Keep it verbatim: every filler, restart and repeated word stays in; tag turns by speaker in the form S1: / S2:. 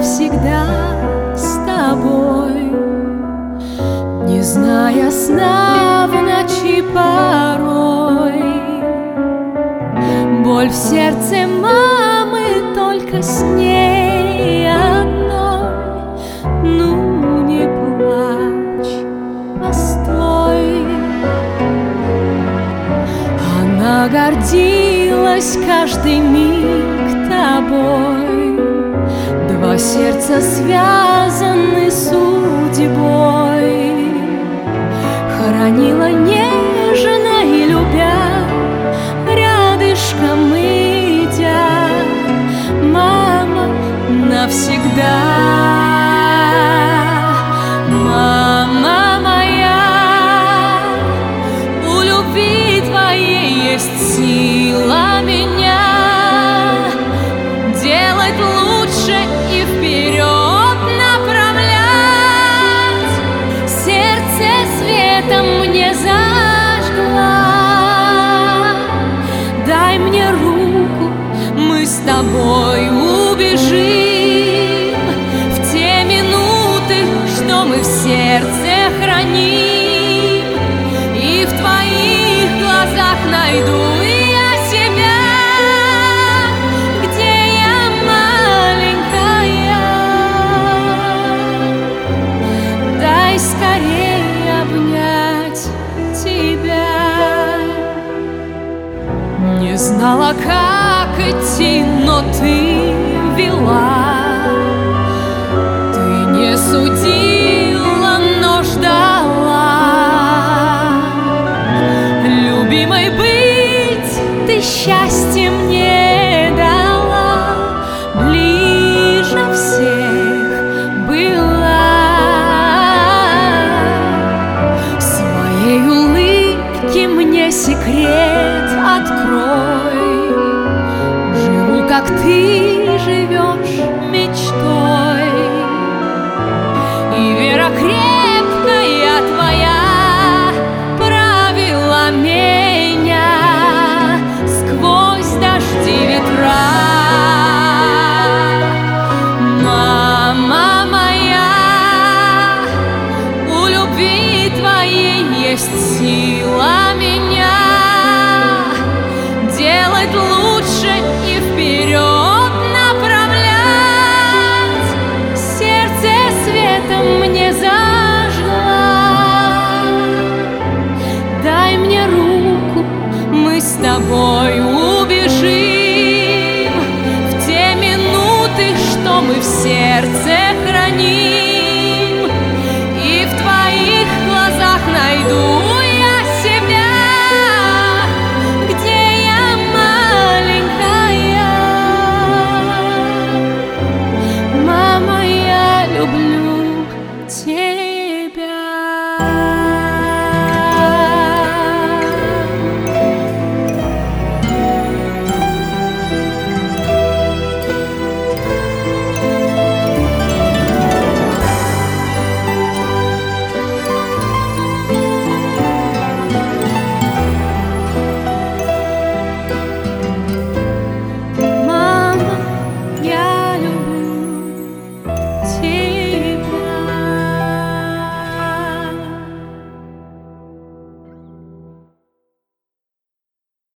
S1: навсегда с тобой, не зная сна в ночи порой. Боль в сердце мамы только с ней одной. Ну не плачь, постой. Она гордилась каждый миг тобой. Два сердца связаны судьбой. Хоронила нежно и любя, рядышком идя, мама навсегда. Мама моя, у любви твоей есть сила меня делать лучше и вперед направлять. Сердце светом мне зажгла. Дай мне руку, мы с тобой убежим в те минуты, что мы в сердце храним. И в твоих глазах найду я себя, где я маленькая. Дай скорее обнять тебя. Не знала, как идти, но ты вела. Ты не судила, но ждала. Любимой быть ты счастье мне дала. Ближе всех была. Своей улыбки мне секрет открой. Живу, как ты живешь, мечтой. И вера крепкая твоя правила меня сквозь дожди ветра. Мама моя, у любви твоей есть сила меня делать лучше и вперед направлять. Сердце светом мне зажгла. Дай мне руку, мы с тобой убежим в те минуты, что мы в сердце храним.